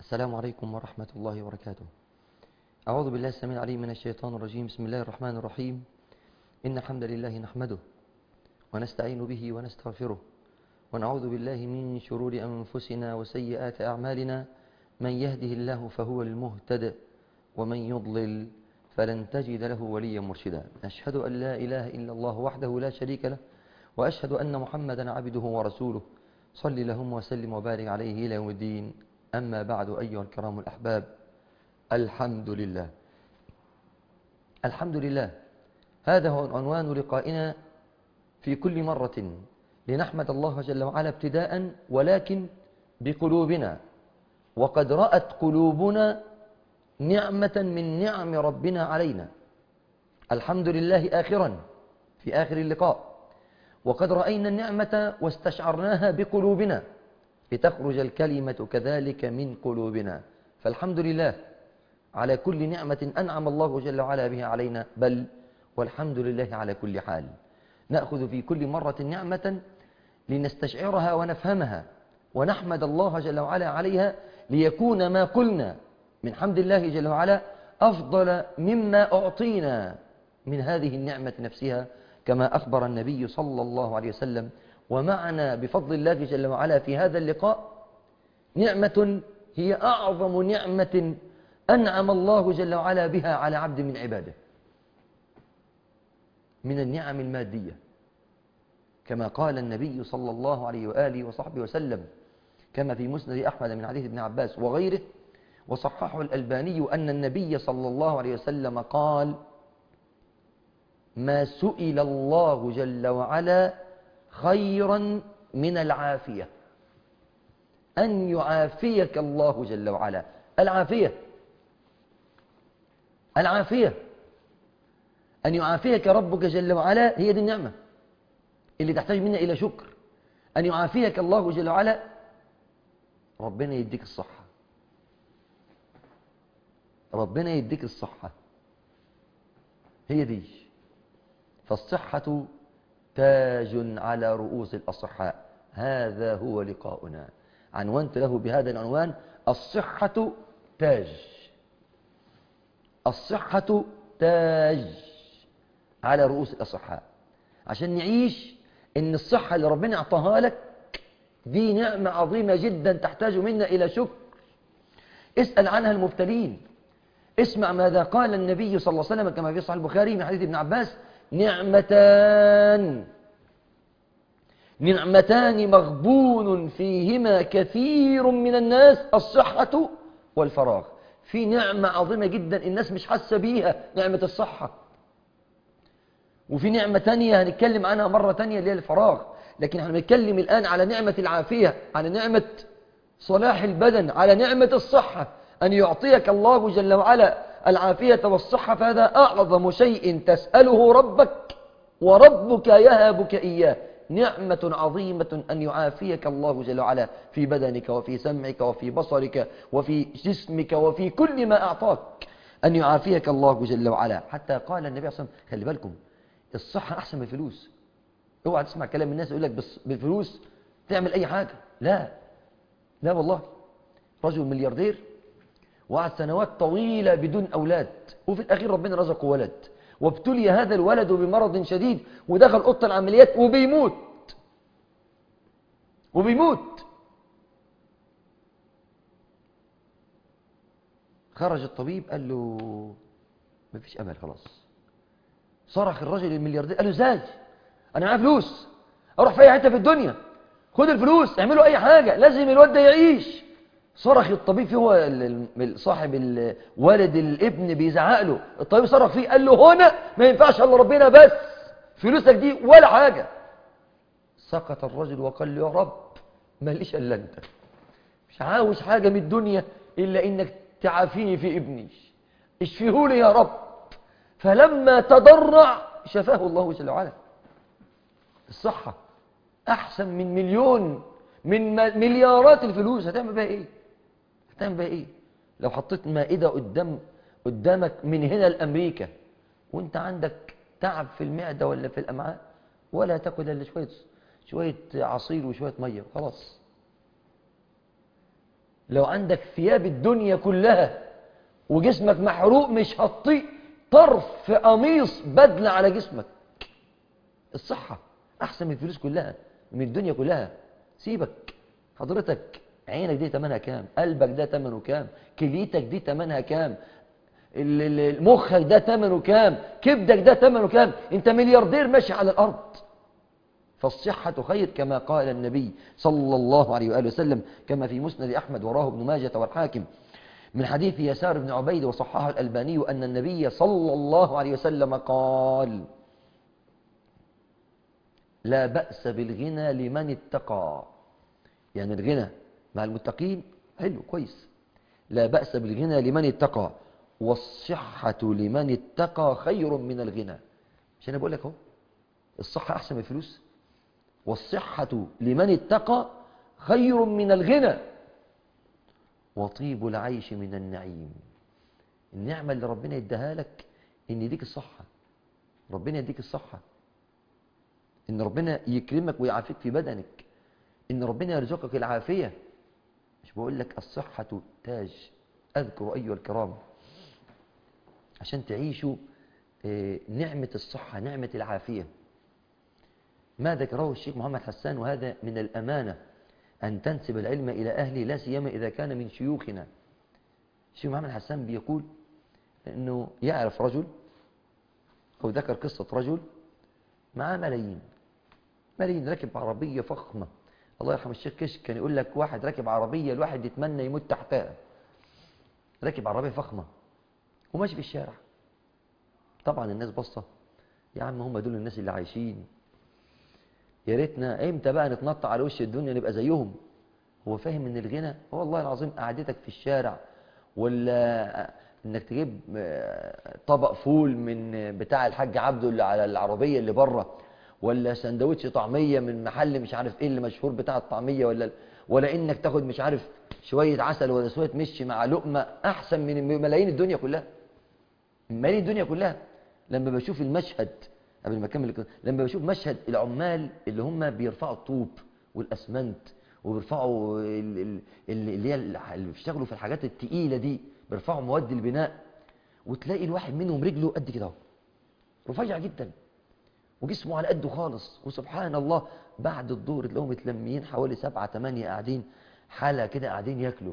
السلام عليكم ورحمة الله وبركاته. أعوذ بالله السميع العليم من الشيطان الرجيم. بسم الله الرحمن الرحيم. إن الحمد لله نحمده ونستعين به ونستغفره ونعوذ بالله من شرور أنفسنا وسيئات أعمالنا. من يهده الله فهو المهتد ومن يضلل فلن تجد له وليا مرشدا. أشهد أن لا إله إلا الله وحده لا شريك له وأشهد أن محمدا عبده ورسوله. صل اللهم وسلم وبارك عليه إلى يوم الدين. أما بعد أيها الكرام الأحباب، الحمد لله. الحمد لله، هذا هو عنوان لقائنا في كل مرة، لنحمد الله جل وعلا ابتداء ولكن بقلوبنا. وقد رأت قلوبنا نعمة من نعم ربنا علينا، الحمد لله آخرا في آخر اللقاء. وقد رأينا النعمة واستشعرناها بقلوبنا لتخرج الكلمة كذلك من قلوبنا. فالحمد لله على كل نعمة أنعم الله جل وعلا بها علينا، بل والحمد لله على كل حال. نأخذ في كل مرة نعمة لنستشعرها ونفهمها ونحمد الله جل وعلا عليها، ليكون ما قلنا من حمد الله جل وعلا أفضل مما أعطينا من هذه النعمة نفسها، كما أخبر النبي صلى الله عليه وسلم. ومعنا بفضل الله جل وعلا في هذا اللقاء نعمة هي أعظم نعمة أنعم الله جل وعلا بها على عبد من عباده، من النعم المادية، كما قال النبي صلى الله عليه وآله وصحبه وسلم كما في مسند أحمد من حديث ابن عباس وغيره، وصححه الألباني، أن النبي صلى الله عليه وسلم قال: ما سئل الله جل وعلا خيرا من العافية، أن يعافيك الله جل وعلا. العافية أن يعافيك ربك جل وعلا، هي دي النعمة اللي تحتاج منا إلى شكر. أن يعافيك الله جل وعلا، ربنا يديك الصحة، ربنا يديك الصحة، هي دي. فالصحة تاج على رؤوس الأصحاء. هذا هو لقاؤنا، عنوانت له بهذا العنوان: الصحة تاج. الصحة تاج على رؤوس الأصحاء. عشان نعيش إن الصحة اللي ربنا أعطاها لك دي نعمة عظيمة جدا تحتاج منا إلى شكر. اسأل عنها المبتلين. اسمع ماذا قال النبي صلى الله عليه وسلم كما في صحيح البخاري من حديث ابن عباس: نعمتان مغبون فيهما كثير من الناس، الصحة والفراغ. في نعمة عظيمة جدا الناس مش حاسة بيها، نعمة الصحة. وفي نعمة تانية هنتكلم عنها مرة تانية اللي هي الفراغ. لكن احنا بنتكلم الآن على نعمة العافية، على نعمة صلاح البدن، على نعمة الصحة. أن يعطيك الله جل وعلا العافية والصحة، فهذا أعظم شيء تسأله ربك وربك يهبك إياه. نعمة عظيمة أن يعافيك الله جل وعلا في بدنك وفي سمعك وفي بصرك وفي جسمك وفي كل ما أعطاك، أن يعافيك الله جل وعلا. حتى قال النبي صلى الله عليه وسلم: خلي بالكم، الصحة أحسن من الفلوس. اوعى تسمع كلام الناس يقول لك بس بالفلوس تعمل أي حاجة. لا والله. رجل ملياردير وقعد سنوات طويلة بدون أولاد، وفي الأخير ربنا رزقه ولد، وابتلي هذا الولد بمرض شديد ودخل أوضة العمليات وبيموت. خرج الطبيب قال له: مفيش أمل خلاص. صرخ الرجل الملياردير قال له: ازاي؟ أنا معايا فلوس، أروح في أي حتة في الدنيا، خد الفلوس اعملوا أي حاجة، لازم الولد ده يعيش. صرخ الطبيب فيه، هو صاحب والد الابن بيزعق له. الطبيب صرخ فيه قال له: هنا ما ينفعش الا ربنا، بس فلوسك دي ولا حاجة. سقط الرجل وقال له: يا رب ماليش الا انت، مش عاوز حاجة من الدنيا الا انك تعافيني في ابني، اشفيهولي يا رب. فلما تضرع شفاه الله جل وعلا. الصحة احسن من مليارات الفلوس. هتعمل بها ايه؟ لو حطيت مائدة قدامك من هنا لأمريكا وانت عندك تعب في المعدة ولا في الأمعاء، ولا تاكل الا شوية عصير وشوية مية خلاص. لو عندك ثياب الدنيا كلها وجسمك محروق مش هتطيق طرف قميص بدلة على جسمك. الصحة أحسن من الفلوس كلها، من الدنيا كلها. سيبك حضرتك، عينك دي تمنها كام؟ قلبك ده تمنه كام؟ كليتك دي تمنها كام؟ مخك ده تمنه كام؟ كبدك ده تمنه كام؟ انت ملياردير ماشي على الأرض. فالصحة خير كما قال النبي صلى الله عليه وآله وسلم، كما في مسند أحمد وراه ابن ماجة والحاكم من حديث يسار بن عبيد وصححه الألباني أن النبي صلى الله عليه وسلم قال: لا بأس بالغنى لمن اتقى. يعني الغنى مع المتقين حلو كويس. لا بأس بالغنى لمن اتقى، والصحة لمن اتقى خير من الغنى. مش أنا بقول لك اهو، الصحة أحسن من الفلوس. والصحة لمن اتقى خير من الغنى، وطيب العيش من النعيم. النعمة اللي ربنا يديها لك إن يديك الصحة. ربنا يديك الصحة، إن ربنا يكرمك ويعافيك في بدنك، إن ربنا يرزقك العافية. مش بقول لك الصحة تاج. أذكر أيها الكرام عشان تعيشوا نعمة الصحة، نعمة العافية، ما ذكره الشيخ محمد حسان، وهذا من الأمانة أن تنسب العلم إلى أهله، لا سيما إذا كان من شيوخنا. الشيخ محمد حسان بيقول أنه يعرف رجل، أو ذكر قصة رجل معاه ملايين راكب عربية فخمة. الله يرحم الشيخ كشك كان يقول لك واحد راكب عربية الواحد يتمنى يموت تحتها. راكب عربية فخمة وماشي في الشارع. طبعا الناس بصة، يا عم هم دول الناس اللي عايشين، يا ريتنا امتى بقى نتنطع على وش الدنيا نبقى زيهم. هو فاهم ان الغنى هو والله العظيم قعدتك في الشارع، ولا انك تجيب طبق فول من بتاع الحاج عبده اللي على العربية اللي بره، ولا سندوتش طعمية من محل مش عارف ايه اللي مشهور بتاع الطعمية، ولا انك تاخد مش عارف شوية عسل ولا شوية مشي مع لقمة، احسن من ملايين الدنيا كلها. ملايين الدنيا كلها. لما بشوف المشهد، قبل ما اكمل، لما بشوف مشهد العمال اللي هم بيرفعوا الطوب والاسمنت، وبيرفعوا اللي هي اللي بيشتغلوا في الحاجات التقيلة دي، بيرفعوا مواد البناء، وتلاقي الواحد منهم رجله قد كده اهو، رفيع جدا، وجسمه على قده خالص، وسبحان الله بعد الظهر تلاقيهم متلميين حوالي 7 8 قاعدين حالة كده، قاعدين ياكلوا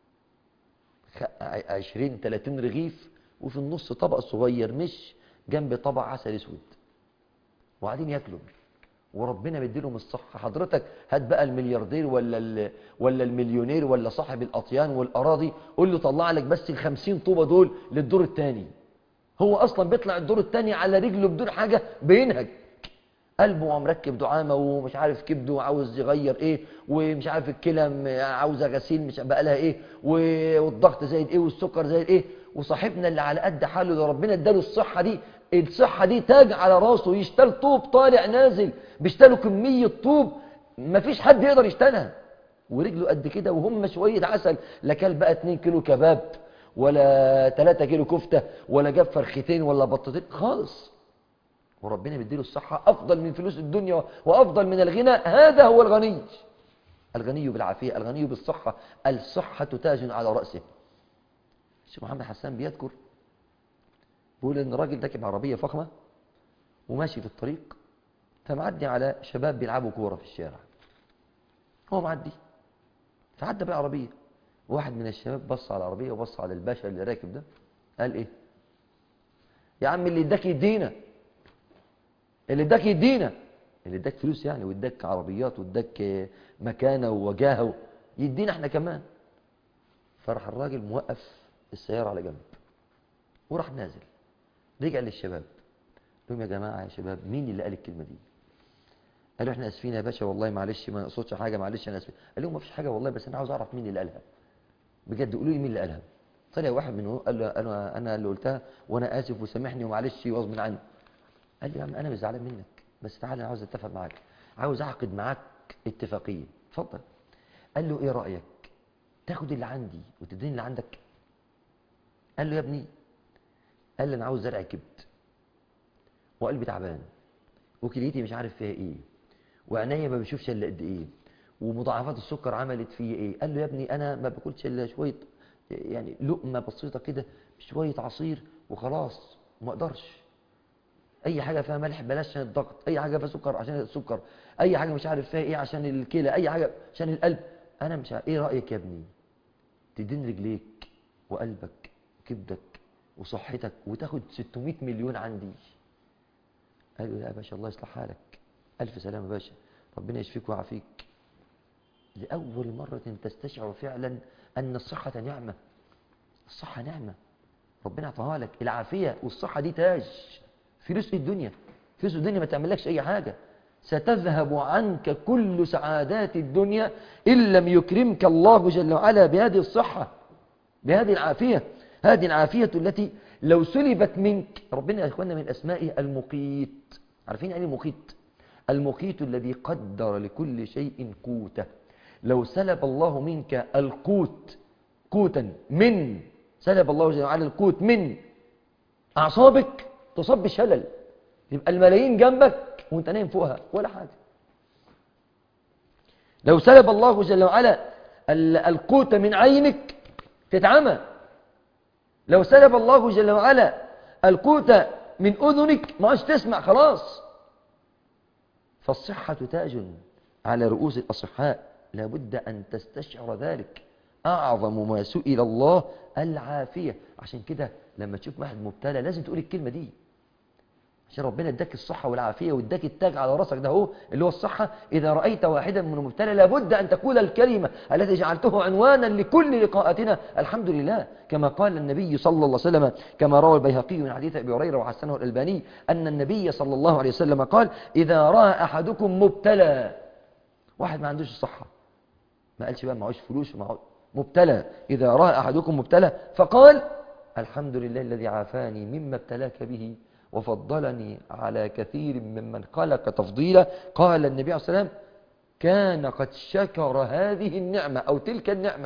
20 30 رغيف، وفي النص طبق صغير مش جنب طبق عسل اسود، وقاعدين ياكلوا، وربنا مديلهم الصحة. حضرتك هات بقى الملياردير ولا المليونير ولا صاحب الأطيان والأراضي، قول له طلع لك بس ال50 طوبة دول للدور الثاني. هو أصلا بيطلع الدور الثاني على رجله بدون حاجة، بينهج قلبه مركب دعامة، ومش عارف كبده عاوز يغير ايه، ومش عارف الكلى عاوزة غسيل مش بقى لها ايه، والضغط زايد ايه، والسكر زايد ايه. وصاحبنا اللي على قد حاله اللي ربنا اداله الصحة دي، الصحة دي تاج على راسه، يشتل طوب طالع نازل، بيشتلوا كمية طوب مفيش حد يقدر يشتلها، ورجله قد كده، وهم شوية عسل. لا كل بقى 2 كيلو كباب، ولا 3 كيلو كفتة، ولا جاب فرختين ولا بطتين خالص، وربنا بيديله الصحة أفضل من فلوس الدنيا وأفضل من الغنى. هذا هو الغني، الغني بالعافية، الغني بالصحة. الصحة تاج على رأسه. الشيخ محمد حسان بيذكر، بيقول إن راجل راكب عربية فخمة وماشي في الطريق، فمعدي على شباب بيلعبوا كورة في الشارع، هو معدي فعدى بالعربية، واحد من الشباب بص على العربية وبص على الباشا اللي راكب ده، قال إيه؟ يا عم اللي اداك يدينا، اللي اداك يدينا، اللي اداك فلوس يعني، واداك عربيات، واداك مكانة ووجاهة، يدينا احنا كمان. فرح الراجل موقف السيارة على جنب، وراح نازل، رجع للشباب، قال لهم يا جماعة يا شباب، مين اللي قال الكلمة دي؟ قالوا احنا اسفين يا باشا، والله معلش ما نقصدش حاجة، معلش انا اسفين. قال لهم ما فيش حاجة والله، بس انا عاوز اعرف مين اللي قالها بجد، قولوا لي مين اللي قالها. طلع واحد منهم قال له انا اللي قلتها، وانا اسف وسامحني ومعلش غصب عني. قال لي يا عم انا مش زعلان منك، بس تعالى انا عاوز اتفق معاك، عاوز اعقد معاك اتفاقيه، اتفضل. قال له ايه رايك تاخد اللي عندي وتديني اللي عندك؟ قال له يا ابني، قال لي انا عاوز زرع كبد، وقلبي تعبان، وكليتي مش عارف فيها ايه، وعينيا ما بشوفش الا قد ايه، ومضاعفات السكر عملت فيه ايه؟ قال له يا ابني انا ما باكلش الا شويه، يعني لقمه بسيطه كده، شويه عصير وخلاص، ما اقدرش. اي حاجه فيها ملح بلاش عشان الضغط، اي حاجه فيها سكر عشان السكر، اي حاجه مش عارف فيها ايه عشان الكلى، اي حاجه عشان القلب. انا مش عارف. ايه رايك يا ابني تدين رجليك وقلبك وكبدك وصحتك وتاخد 600 مليون عندي؟ قال له لا يا باشا، الله يصلح حالك، الف سلامه يا باشا، ربنا يشفيك ويعافيك. لاول مره تستشعر فعلا ان الصحه نعمه. الصحه نعمه ربنا اعطاها لك. العافيه والصحه دي تاج. فلوس الدنيا، فلوس الدنيا ما تعملكش اي حاجه. ستذهب عنك كل سعادات الدنيا ان لم يكرمك الله جل وعلا بهذه الصحه، بهذه العافيه. هذه العافيه التي لو سلبت منك، ربنا يا اخواننا من اسمائه المقيت. عارفين يعني المقيت؟ المقيت الذي قدر لكل شيء قوته. لو سلب الله منك القوت، قوتا من، سلب الله جل وعلا القوت من أعصابك، تصاب بشلل، يبقى الملايين جنبك وانت نايم فوقها ولا حاجة. لو سلب الله جل وعلا القوت من عينك تتعمى. لو سلب الله جل وعلا القوت من أذنك ما عادش تسمع خلاص. فالصحة تاج على رؤوس الأصحاء، لابد أن تستشعر ذلك. أعظم ما سئل الله العافية. عشان كده لما تشوف واحد مبتلى لازم تقول الكلمة دي، عشان ربنا اداك الصحة والعافية واداك التاج على راسك ده هو اللي هو الصحة. إذا رأيت واحدا من المبتلى لابد أن تقول الكلمة التي جعلته عنوانا لكل لقاءاتنا: الحمد لله. كما قال النبي صلى الله عليه وسلم، كما روى البيهقي من حديث أبي هريرة وحسنه الألباني، أن النبي صلى الله عليه وسلم قال: إذا رأى أحدكم مبتلى، واحد ما عندوش الصحة، ما قالش بقى معهوش فلوس ومعهوش، مبتلى، إذا رأى أحدكم مبتلى فقال: الحمد لله الذي عافاني مما ابتلاك به وفضلني على كثير ممن خلق تفضيلا. قال النبي عليه الصلاة والسلام: كان قد شكر هذه النعمة أو تلك النعمة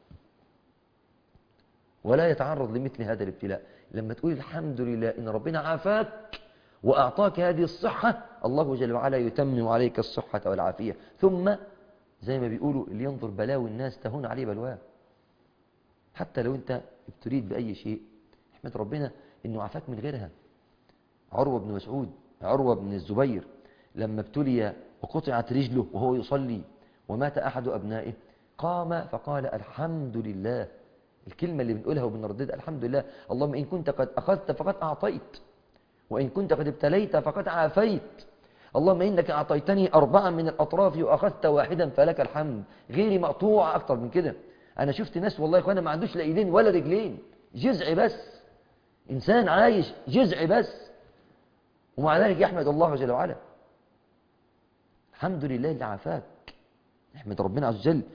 ولا يتعرض لمثل هذا الابتلاء. لما تقول الحمد لله إن ربنا عافاك وأعطاك هذه الصحة، الله جل وعلا يتمم عليك الصحة والعافية. ثم زي ما بيقولوا اللي ينظر بلاوي الناس تهون عليه بلواه. حتى لو انت ابتليت بأي شيء، احمد ربنا انه عافاك من غيرها. عروة بن مسعود، عروة بن الزبير، لما ابتلي وقطعت رجله وهو يصلي ومات أحد أبنائه، قام فقال: الحمد لله. الكلمة اللي بنقولها وبنرددها: الحمد لله، اللهم إن كنت قد أخذت فقد أعطيت، وإن كنت قد ابتليت فقد عافيت، اللهم إنك أعطيتني 4 من الأطراف وأخذت واحدا فلك الحمد. غيري مقطوع أكتر من كده. أنا شفت ناس والله يا إخوانا ما عندوش لا إيدين ولا رجلين، جزع بس، إنسان عايش جزع بس، ومع ذلك يحمد الله جل وعلا. الحمد لله اللي عافاك. احمد ربنا عز وجل.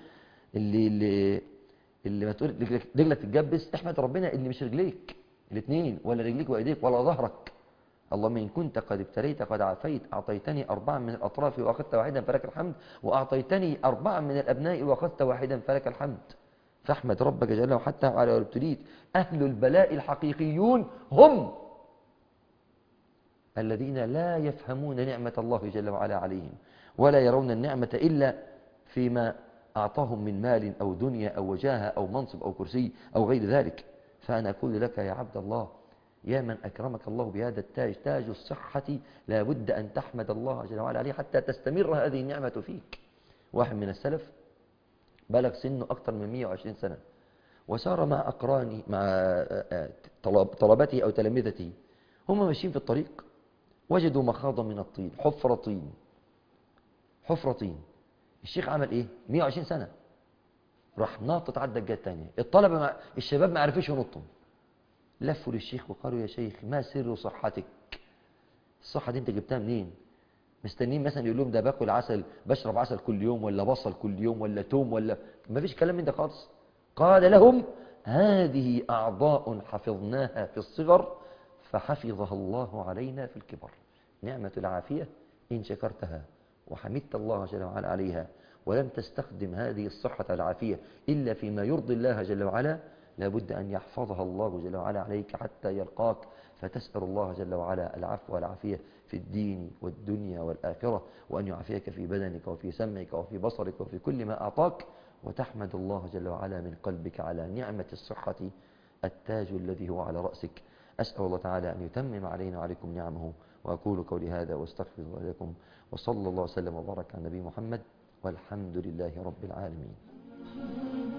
اللي ما تقول رجلك تتجبس، احمد ربنا اللي مش رجليك الاثنين ولا رجليك وايديك ولا ظهرك. اللهم إن كنت قد ابتليت قد عافيت، أعطيتني 4 من الأطراف وأخذت واحدا فلك الحمد، وأعطيتني 4 من الأبناء وأخذت واحدا فلك الحمد. فاحمد ربك جل وحتى على ابتليت. أهل البلاء الحقيقيون هم الذين لا يفهمون نعمة الله جل وعلا عليهم، ولا يرون النعمة إلا فيما أعطاهم من مال أو دنيا أو وجاهة أو منصب أو كرسي أو غير ذلك. فأنا أقول لك يا عبد الله، يا من أكرمك الله بهذا التاج، تاج الصحة، لا بد أن تحمد الله جل وعلا عليه حتى تستمر هذه النعمة فيك. واحد من السلف بلغ سنه أكثر من 120 سنة، وسار مع أقراني، مع طلبته أو تلامذته، هم ماشيين في الطريق وجدوا مخاضا من الطين، حفرة طين، حفرة طين. الشيخ عمل إيه؟ 120 سنة، راح ناطط عدى الجهة الثانية. الطلبة الشباب ما عرفوش ينطوا، لفوا للشيخ وقالوا: يا شيخ ما سر صحتك؟ الصحة دي انت جبتها منين؟ مستنين مثلا يقول لهم ده باكل عسل، بشرب عسل كل يوم، ولا بصل كل يوم، ولا توم، ولا ما فيش كلام من ده خالص. قال لهم: هذه أعضاء حفظناها في الصغر فحفظها الله علينا في الكبر. نعمة العافية إن شكرتها وحمدت الله جل وعلا عليها ولم تستخدم هذه الصحة العافية إلا فيما يرضي الله جل وعلا، لابد أن يحفظها الله جل وعلا عليك حتى يلقاك، فتسأل الله جل وعلا العفو والعافية في الدين والدنيا والآخرة، وأن يعافيك في بدنك وفي سمعك وفي بصرك وفي كل ما أعطاك، وتحمد الله جل وعلا من قلبك على نعمة الصحة، التاج الذي هو على رأسك. أسأل الله تعالى أن يتمم علينا وعليكم نعمه. وأقول قولي هذا واستغفر الله لكم، وصلى الله وسلم وبارك على النبي محمد، والحمد لله رب العالمين.